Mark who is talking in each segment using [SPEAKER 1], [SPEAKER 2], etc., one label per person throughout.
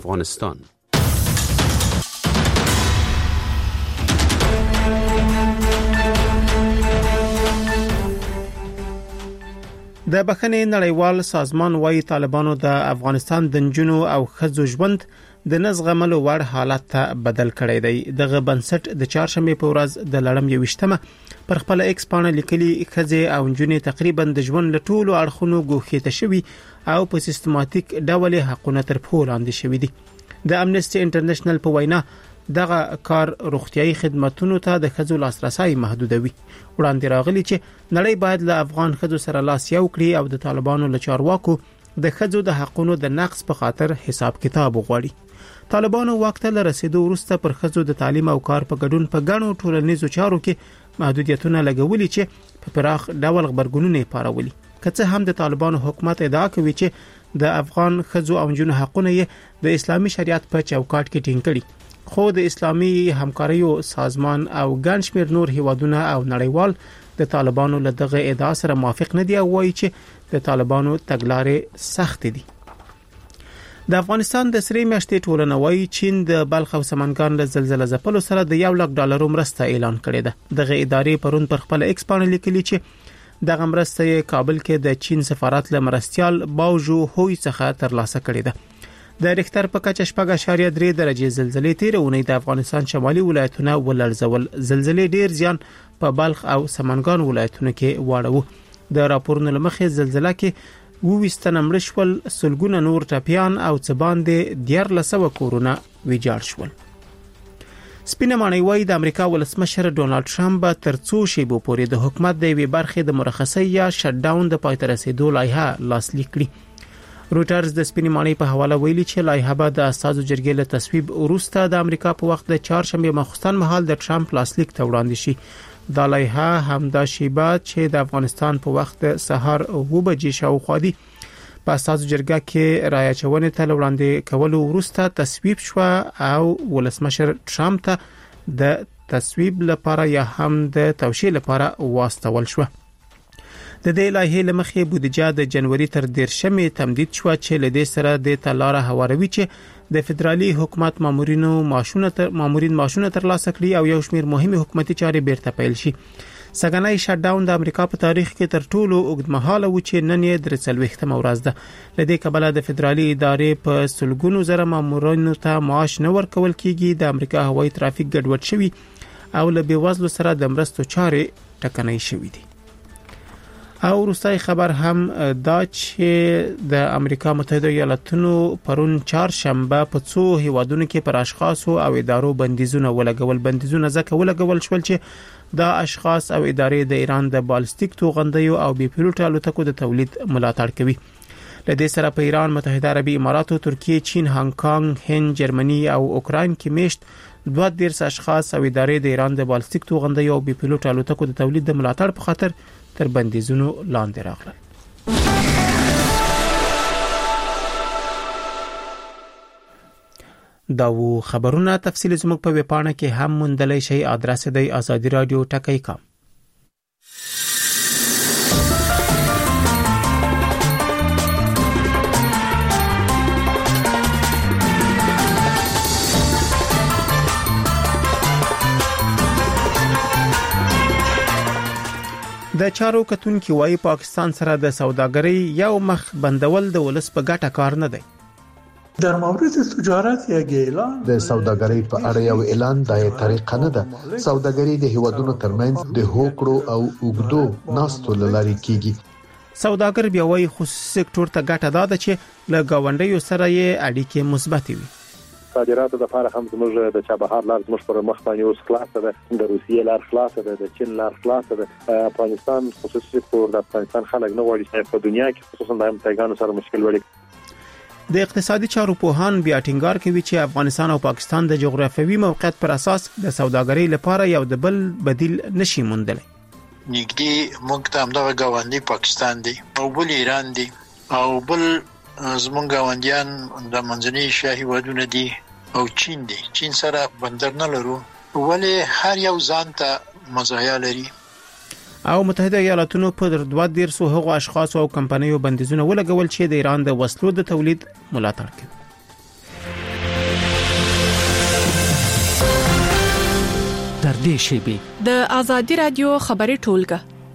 [SPEAKER 1] افغانستان.
[SPEAKER 2] د بخښنې نړیوال سازمان وايي طالبانو د افغانستان د نجونو او ښځو ژوند د نزغملو وړ حالت ته بدل کړی دی. دغه بنسټ د چهارشنبه په ورځ د لړم 21مه پر خپل ایکس باندې لیکلي ښځې او نجونې تقریبا د ژوند له ټولو اړخونو ګوښیته شوي او په سیستماتیک ډول حقونه تر پښو لاندې شوي دي. د امنیسټي انټرنیشنل په وینا دغه کار روغتيایي خدماتونو ته د ښځو لاسرسي محدودوي. وړاندې راغلي چې نړۍ باید له افغان ښځو سره لاس یو کړي او د طالبانو له چارواکو د ښځو د حقونو د نقض په خاطر حساب کتاب وغواړي. طالبانو وخت له رسیدو وروسته پر ښځو د تعلیم او کار په ګډون په غنو ټولنیزو چارو کې محدودیتونه لګولي چې په پراخ ډول خبرګونونه پارولي. که څه هم د طالبانو حکومت ادعا کوي چې د افغان ښځو او نجونو حقونه یې د اسلامي شریعت په چوکاټ کې ټینګ کړي، خو د اسلامي همکاریو سازمان او ګڼ شمېر نور هیوادونه او نړیوال د طالبانو له دغه ادعا سره موافق نه دي او وایي چې د طالبانو تګلارې سخت دي. د افغانستان د سری میاشتې ټولنه وایي چین د بلخ او سمنګان له زلزلې ځپلو سره د $1,00,000 مرسته اعلان کړې ده. دغه ادارې پرون پر خپل ایکس باندې لیکلي چې دغه مرسته کابل کې د چین سفارت له مرستيال باوجو هوی څخه ترلاسه کړې ده. د ریختر په کچه 4.3 درجه زلزلې تیرونې د افغانستان شمالي ولایتونه ولړزول. زلزلې ډیر زیان په بلخ او سمنګان ولایتونو کې واړو. د راپورونو لمخې زلزلہ کې 20 مړ شول، سلګونه نور ټپيان او څه باندې 1400 کورونه ویجاړ شول. سپینه معنی وای د امریکا ولسمشر ډونالد ټرمپ تر څو شیبو پورې د حکومت د وی برخې د مرخصۍ یا شټ ډاون د پای ته رسیدو لایحه لاسلیک کړي. روټرز د سپینه معنی په حواله ویلي چې لایحه به د اساسو جرګې له تصویب وروسته د امریکا په وخت د چهارشنبه ماخوستن مهال د ټرمپ لاسلیک ته وړاندې شي. دا لایحه همدا شیبه چې د افغانستان په وخت سهار 9 بجې شاوخوا دي په اساسو جرګه کې رایه چونې ته وړاندې کولو وروسته تصویب شو او ولسمشر ټرمپ ته د تصویب لپاره یا هم د توشیح لپاره واستول شو. د دې لایحې لمخې بودیجه د جنوري تر 10مې تمدید شو چې لدې سره د تلاره هواروي چې د فدرالي حکومت مامورین معاشونه ترلاسه کړي او یو شمېر مهمه حکومتي چارې بیرته پیل شي. سګنای شټ ډاون د امریکا په تاریخ کې تر ټولو اوږدمهاله و چې نن یې 43مه ورځ ده. لدې کبله د فدرالي ادارې په سلګونو زره مامورینو ته معاش نه ورکول کیږي. د امریکا هوایي ترافیک ګډوډ شوی او له بیوزلو سره د مرستو چارې ټکنۍ شوې دي. او وروستای خبر هم دا چې د امریکا متحده ایالاتونو پرون چهارشنبه په څو هیوادونو کې پر اشخاصو او ادارو بندیزونه ولګول. بندیزونه ځکه ولګول شول چې دا اشخاص او ادارې د ایران د بالستیک توغندیو او بي پیلوټ الوتکو د تولید ملاتړ کوي. لدې سره په ایران، متحده عربي اماراتو، ترکیه، چین، هانګ کانګ، هند، جرمني او اوکراین کې میشت 22 اشخاص او ادارې د ایران د بالستیک توغندیو او بي پیلوټ الوتکو د تولید د ملاتړ په خاطر تر بندیزونو لاندې راغلل. دا و خبرونه تفصیل زموږ په ویبپاڼه کې هم موندلای شئ. ادرس دی ازادي رادیو ټکی.com. د چارو کتونکو وايي پاکستان سره د سوداګرۍ یو مخ بندول د ولس په ګټه کار نه دی.
[SPEAKER 3] در مورد تجارت یک اعلان
[SPEAKER 4] د سوداګرۍ په اړه یو اعلان د طریقه نه ده. سوداګرۍ د هیوادونو ترمنځ د هوکړو او اوګدو ناستو لاري کیږي.
[SPEAKER 2] سوداګر بیا وايي خصوصي سکتور ته ګټه ده چې له گاونډیو سره یې اړیکې مثبت وي.
[SPEAKER 5] صادراتو د لپاره هم زموږ د چابهار لار زموږ پر مخ باندې اوس خلاصه ده، د روسیې لار خلاصه ده، د چین لار خلاصه ده. افغانستان خصوصي سکتور د افغانستان خلک نه غواړي چې په دنیا کې خصوصا د امریکایانو سره مشکل وړي.
[SPEAKER 2] د اقتصادي چارو پوهان بیا ټینګار کوي چې افغانستان او پاکستان د جغرافیوي موقعیت پر اساس د سوداګرۍ لپاره یو د بل بدیل نشي موندلی.
[SPEAKER 6] نږدې موږ ته همدغه ګاونډي پاکستان دی او بل ایران دی او بل زمونږ ګاونډیان د منځنۍ ایشیا هیوادونه دي او چین دی. چین سره بندر نه لرو ولې هر یو ځان ته مزایا لري.
[SPEAKER 2] او متحده ایالاتونو په 200 هغو اشخاص او کمپنیو بندیزونه ولګول چې د ایران د وسلو د تولید ملاتړ کوي.
[SPEAKER 1] نږدې شي.
[SPEAKER 7] د آزادي رادیو خبري ټولګه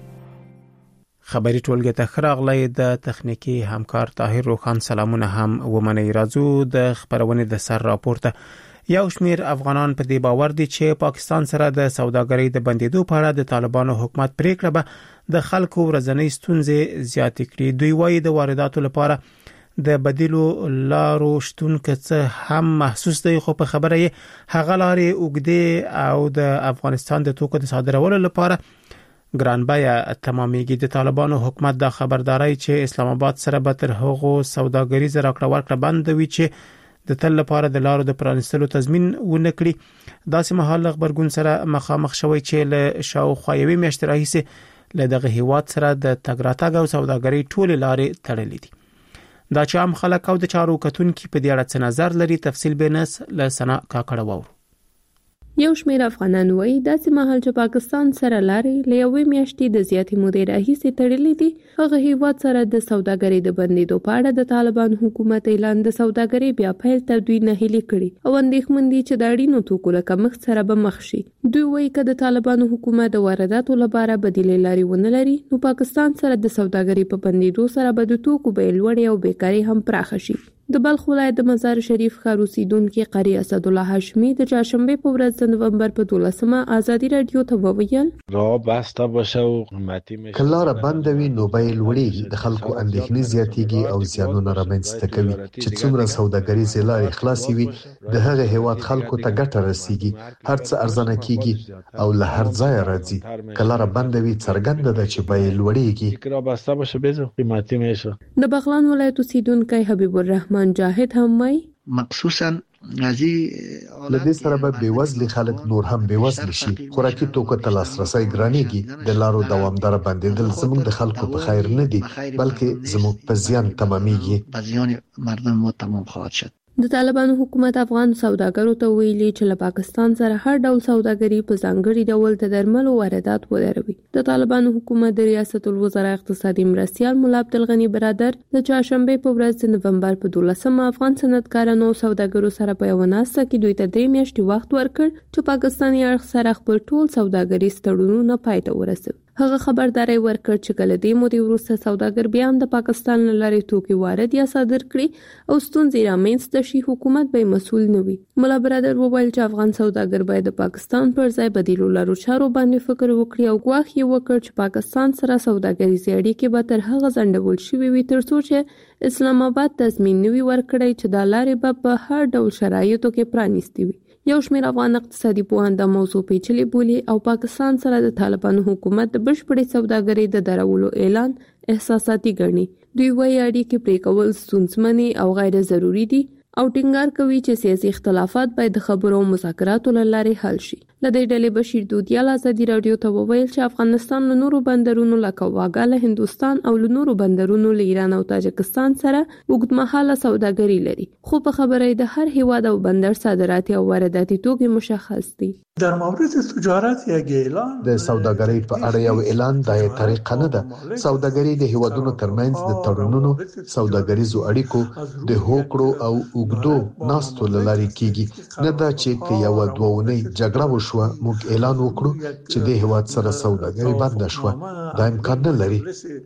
[SPEAKER 2] ته خراغلی د تخنیکی همکار طاهر روخان سلامونه هم ومني. راځو د خبرونه د سر راپورته. یو شمیر افغانان په دې باور دي چې پاکستان سره د سوداګرۍ د بندیدو په اړه د طالبانو حکومت پریکړه به د خلکو ورځنی ستونزې زیات کړي. دوی وايي د وارداتو لپاره د بدیلو لارو شتون کڅه هم محسوس دی، خو په خبره یې هغه لارې اوګدې او د افغانستان د توکو د صادرولو لپاره ګران بیا تمامېږي. د طالبانو حکومت دا خبرداري چې اسلام آباد سره به تر هغو سوداګریز راکړه ورکړه بند وي چې د تل لپاره د لارو د پرانستلو تضمین ونکړي. داسې مهال خبرګون سره مخامخ شوی چې له شاوخوا یوې میاشتې راهیسې له دغه هیواد سره د تګ راتګ او سوداګرۍ ټول لارې تړلې دي. دا چې عام خلک او د چارو کتونکو په دې اړه څه نظر لري، تفصیل به نس له سنا کاکړه وورو.
[SPEAKER 8] یو شمېر افغانان وایي داسې مهال چې پاکستان سره لارې له یوې میاشتې د زیاتې مودې راهیسې تړلې دي، هغه هیواد سره د سوداګرۍ د بندیدو په اړه د طالبان حکومت اعلان د سوداګرۍ بیا پیل ته دوی نهیلي کړي او اندېښمن دي چې د اړینو توکو له کمښت سره به مخ شي. دوی وایي که د طالبانو حکومت د وارداتو لپاره بدیلې لارې ونه لري، نو پاکستان سره د سوداګرۍ په بندیدو سره به د توکو بیې لوړې او بیکاري هم پراخه شي. د بلخ ولایت د مزار شریف ښار اوسیدونکي قاری اسد الله هاشمی د چهارشنبه په ورځ د نومبر په 12مه آزادي رادیو ته وویل
[SPEAKER 9] راه بسته باشه او قیمتي میشه،
[SPEAKER 4] کلاره بندوي نو بیې لوړېږي، د خلکو اندېښنې زیاتېږي او زیانونه رامنځته کوي. چې څومره سوداګریز لارې خلاصې وي د هغه هیواد خلکو ته ګټه رسیږي، هر څه ارزانه کیږي او له هر ځای راځي. کلاره بندوي څرګنده ده چې بیې لوړېږي.
[SPEAKER 9] راه بسته باشه به قیمتي میشه.
[SPEAKER 8] د بغلان ولایت اوسیدونکي حبیب الرحمن جاهد هم وایي
[SPEAKER 10] مخصوصا
[SPEAKER 4] لدې سره به بیوزلي خلک نور هم بیوزلي شي. خوراکي توکو ته لاسرسي ګرانېږي. د لارو دوامدار بندیدل زموږ د خلکو په خیر نه دي، بلکې زموږ په زیان تمامېږي.
[SPEAKER 10] په زیان مردم مو تمام خواهد شد.
[SPEAKER 8] د طالبانو حکومت افغان سوداګرو ته ویلي چې له پاکستان سره هر ډول سوداګري په ځانګړي ډول د درملو واردات ودروي. د طالبانو حکومت د ریاست الوزرا اقتصادي مرستیال مولا عبدالغنی برادر د چهارشنبه په ورځ د نومبر په 12مه افغان صنعتکارانو او سوداګرو سره په یو ناسته کې دوی ته 3 میاشتې وخت ورکړ چې پاکستاني اړخ سره خپل ټول سوداګریز تړونونه پای ته ورسوي. هغه خبرداري ورکړ چې کله دې مودې وروسته سوداګر بیا هم د پاکستان له لارې توکي وارد یا صادر کړي او ستونزې رامنځته شي، حکومت به مسؤل نه وي. مولا برادر وویل چې افغان سوداګر باید د پاکستان پر ځای بدیلو لارو چارو باندې فکر وکړي او ګواښ یې وکړ چې پاکستان سره سوداګریزې اړیکې به تر هغه ځنډول شوې وي ترڅو چې اسلام آباد تضمین نوي ورکړي چې دا لارې به په هر ډول شرایطو کې پرانیستي وي. یو شمېر افغان اقتصادي پوهان دا موضوع پیچلې بولي او پاکستان سره د طالبانو حکومت د بشپړې سوداګرۍ د درولو اعلان احساساتي ګڼي. دوی وايي اړیکې پرې کول ستونزمن او غیر ضروري دي او ټینګار کوي چې سیاسي اختلافات باید د خبرو او مذاکراتو له لارې حل شي. له دې ډلې بشیر دودیال آزادي رادیو ته وویل چې افغانستان له نورو بندرونو لکه واګا له هندستان او له نورو بندرونو له ایران او تاجکستان سره اوږدمهاله سوداګري لري، خو په خبره د هر هیواد او بندر صادراتي او وارداتي توکي مشخص دي.
[SPEAKER 3] در مورد تجارت یک اعلان
[SPEAKER 4] د سوداګرۍ په اړه یو اعلان د طریقه نه ده. سوداګري د هیوادونو ترمنځ د تړونونو، سوداګریزو اړیکو د هوکړو او اوږدو ناستو لارې کیږي. نه دا چې یو دوونی جګړه وشو موږ اعلان وکړو چې د هیواد سره سوداګري بند شوه. دا امکان نه لري.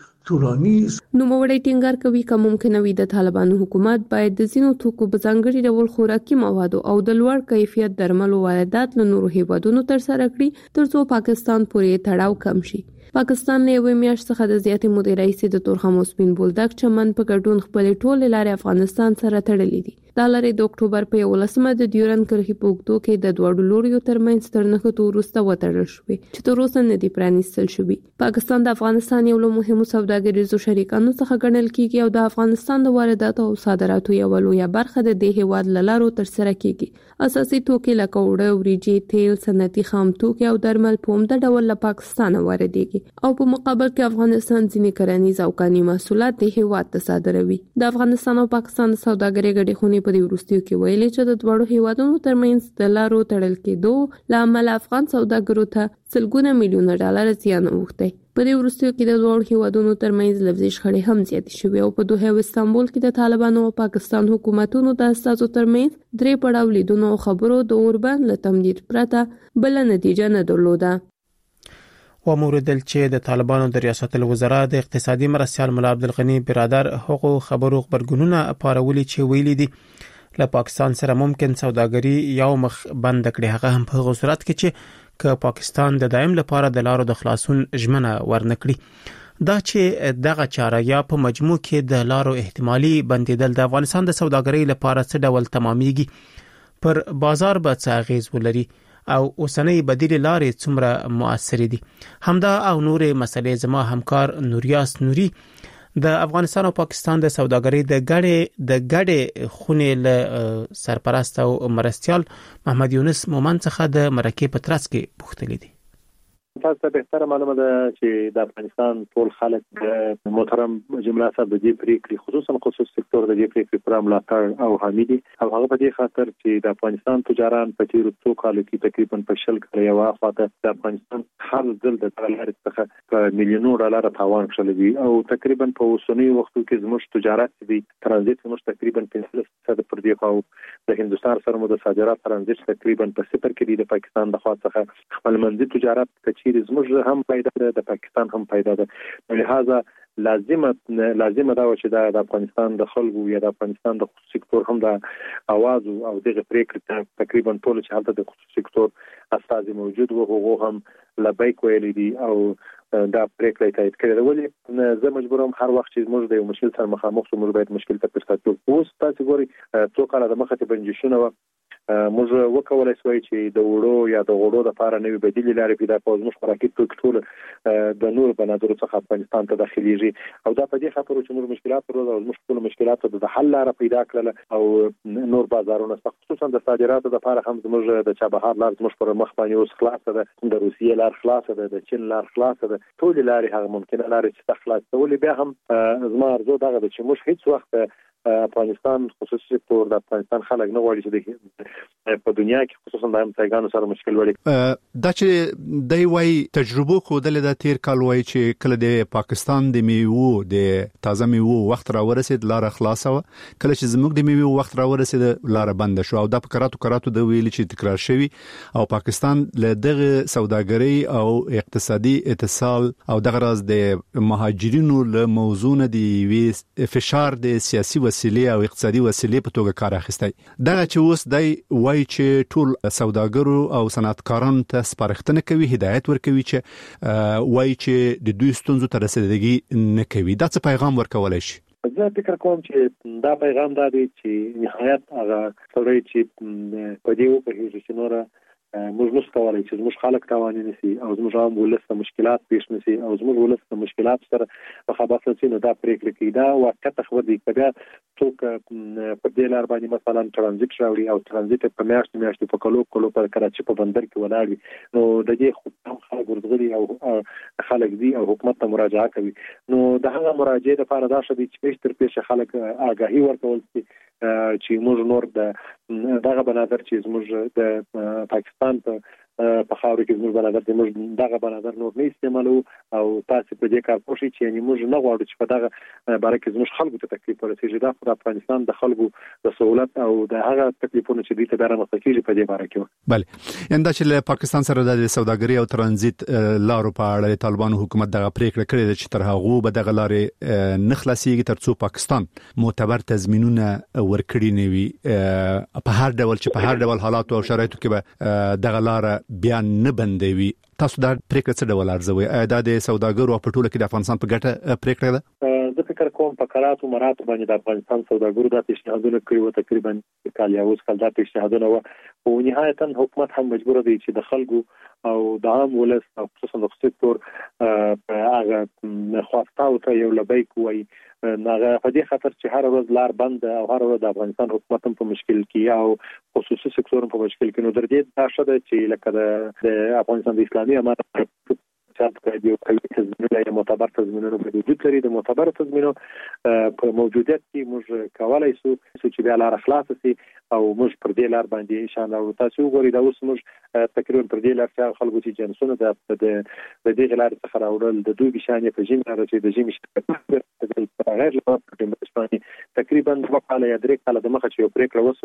[SPEAKER 8] نوموړی ټینګار کوي که ممکنه وي د طالبانو حکومت باید د ځینو توکو په ځانګړي ډول خوراکي موادو او د لوړ کیفیت درملو واردات له نورو هیوادونو ترسره کړي ترڅو پاکستان پورې تړاو کم شي. پاکستان له یوې میاشتې څخه د زیاتې مودې راهیسې د تورخم او سپین بولدک چمن په ګډون خپلې ټولې لارې افغانستان سره تړلې دي. دا لارې د اکتوبر په 11مه د ډیورن کرښې په اوږدو کې د دواړو لوریو ترمنځ تر نښتو وروسته وتړل شوې چې تر اوسه نه دي پرانیستل شوي. پاکستان د افغانستان یو له مهمو سوداګریزو شریکانو څخه ګڼل کیږي او د افغانستان د وارداتو او صادراتو یوه لویه برخه د دې هیواد له لارو ترسره کیږي. اساسي توکي لکه اوړه، وریجې، تیل، صنعتي خام توکي او درمل په عمده ډول له پاکستانه واردېږي او په مقابل کې افغانستان ځینې کرنیز او کاني محصولات د هیواد ته صادروي. د افغانستان او پاکستان د سوداګرۍ ګډې خونې په دې وروستیو کې ویلي چې د دواړو هیوادونو ترمنځ د لارو تړل کېدو له امله افغان سوداګرو ته سلګونه میلیونه ډالر زیان اوښتی. په دې وروستیو کې د دوه هیوادونو ترمنځ لفظي شخړې هم زیاتې شوې او په دوحه او استانبول کې د طالبانو او پاکستان حکومتونو د استازو ترمنځ 3 پړاو لیدونو او خبرو د اوربند له تمدید پرته بل نتیجه نه درلوده.
[SPEAKER 2] وموردل چې د طالبانو د ریاست الوزرا د اقتصادي مرستیال مولا عبدالغنی برادر هغو خبرو خبرګونونه پارولي چې ویلي دي له پاکستان سره ممکن سوداګري یو مخ بند کړي. هغه هم په صورت کې چې پاکستان د دائم لپاره د لارو د خلاصون ژمنه ورنکړي. دا چې دغه چاره یا په مجموع کې د لارو احتمالي بندیدل د افغانستان د سوداګرۍ لپاره څه ډول تمامېږي، پر بازار به څه اغیز ولري او اوسنۍ بدیل لارې څومره مؤثر دي. همدا او نورې مسلې زما همکار نوریاس نوري د افغانستان او پاکستان د سوداګرۍ د ګډې خونې له سرپرست او مرستیال محمد یونس مومن څخه د مرکې په ترڅ کې پوښتنه دي.
[SPEAKER 5] تاسو ته بهتره معلومه ده چې د افغانستان ټول خلک د محترم جمله صاحب د دې پریکړې خصوصي سکتور د دې پریکړې پر ملاتړ او حامی دي او هغه په دې خاطر چې د افغانستان تجاران په تیرو څو کالو کې تقریبا په 10 کال یو خاطر د افغانستان هر ځل د ډالر څخه په میلیونو ډالر تاوان شلوي او تقریبا په اوسنی وختو کې زموږ تجارت دي ترانزیت زموږ تقریبا 15% پر دی او د هندستان سره مو د صادرات ترانزیت تقریبا په 0 کې دی. د پاکستان د خوا څخه خپل منځي تجارت کچې زموږ هم پیدا ده، د پاکستان هم پیدا ده. لہذا لازمه دا چې د افغانستان د خلکو یا د افغانستان د خصوصي سکتور هم د اواز او دغه پریکړه تقریبا ټول چې حالت د خصوصي سکتور استازي موجود وو هغه هم لبیک ویلي دي او دا پریکړه تایید کړې ده. ولې زه مجبورم هر وخت چې موږ د یو مشکل سره مخامخ شو موږ باید مشکل ته پرستو. اوس تاسو ګورئ څو کاله د مخه ته بنجشونه موږ وکولای شوی چې د وړو یا د غوړو لپاره نوې بدیل لارې پیدا کړو. موږ خوراکي توکي ټول د نور بنادرو څخه افغانستان ته داخليږي او دا په دې خاطر چې موږ مشکلات پرو او موږ ټول مشکلات د حل لار پیدا کړل او نور بازارونه خصوصا د صادراتو لپاره هم موږ د چابهار لار موږ پر مخ باندې اوس خلاص ده، د روسیې لار خلاص ده، د چین لار خلاص ده، ټول لارې هغه ممکنه لارې چې خلاص ولې بیا هم زما ارزو دغه چې موږ هیڅ وخت افغانستان خصوصي سکتور د افغانستان خلک نه غواړي چې په دنیا کې خصوصا د امریکایانو سره مشکل وړي.
[SPEAKER 1] دا چې دی وای تجربه خودل د تیر کال وای چې کله د پاکستان د میوو د تازه میوو وخت را ورسید لار خلاصه و، کله چې زموږ د میوو وخت را ورسید لار بند شو او د کراتو د ویل چې تکرار شوی او پاکستان له دغه سوداګرۍ او اقتصادي اتصال او دغه راز د مهاجرینو له موضوع نه دی فشار د سیاسي وسیلې او اقتصادي وسیلې په توګه کار اخیستی. دا چې اوس دی وای چې ټول سوداګرو او صنعتکارانو ته سپارښتنه کوي، هدایت ورکوي چې وای چې د دوی ستونزو ته رسیدګي نه کوي. دا څه پیغام ورکولای شي؟
[SPEAKER 5] زه فکر کوم چې دا پیغام دا دی چې نهایت هغه سړی چې په دې وپوهېږي چې نوره موږ نشو کولای چې زموږ خلک تاوان نشي او زموږ عام ولس مشکلات پیښ نشي او زموږ ولس مشکلات سره مخابره شي نو دا پریکړه کوي. دا واقعیت خبر دی کبه څوک په دې لار باندې مثلا ترانزیت راوړي او ترانزیت په میاشتې په کلو پر کراچي په بندر کې ولاړ وي نو د دې خلک ورغلي او خلک دي او حکومت ته مراجعه کوي. نو د هغه مراجعه لپاره دا شوی چې تر پیښه خلک آگاهي ورکول شي چې موږ نور دغه بنادر چې موږ د پاکستان په خاورو کې زموږ بنادر د موږ دغه بنادر نور نه استعمالو او تاسو په دې کار کوشش چې یعنی موږ نه غواړو چې په دغه باره کې زموږ خلکو ته تکلیف ورسیږي. دا په افغانستان د خلکو د سہولت او د هغه تکلیفونو چې دوی ته دغه مسکیږي په دې باره کې.
[SPEAKER 1] بله انده چې پاکستان سره د سوداګرۍ او ترانزیت لارو په اړه طالبانو حکومت دغه پریکړه کړې ده چې تر هغه به دغه لارې نه خلاصيږي ترڅو پاکستان معتبر تضمینونه ورکړي نه وي په هر ډول چې په هر ډول حالات او شرایطو کې به دغه لار بیا نه بندوي. تاسو دا پریکړه څه ډول ارزوي؟ دا د سوداګرو په ټوله کې د افغانستان په ګټه پریکړه ده؟
[SPEAKER 5] زه فکر کوم په کراتو مراتو باندې د افغانستان سوداګرو د پیشنهادونو کړو تقریبا کال یا اوس کال دا پیشنهادونه او نهایتا حکومت هم مجبور دی چې د خلکو او د عام ولس او خصوصا د سکتور هغه خواستاو ته یو لبی کوي ناغه په دې خاطر چې هر ورځ لار بند او هر ورځ د افغانستان حکومت په مشکل کې او خصوصي سکتور په مشکل کې نو در دې دا شته چې لکه د افغانستان د اسلامي امارت چاپ کړي یو قوي تضمینونه یا معتبر تضمینونه په وجود لري. د معتبر تضمینونو په موجودیت کې موږ کولای شو چې بیا لار خلاص شي او موږ پر دې لار باندې ان شاء الله تاسو وګورئ دا اوس موږ تقریبا پر دې لار چې خلکو چې جنسونه د دې لار څخه راوړل د دوی شانې په جیم راځي د جیم شته غیر له تقریبا 2 کال یا 3 کال د مخه چې یو پریکړه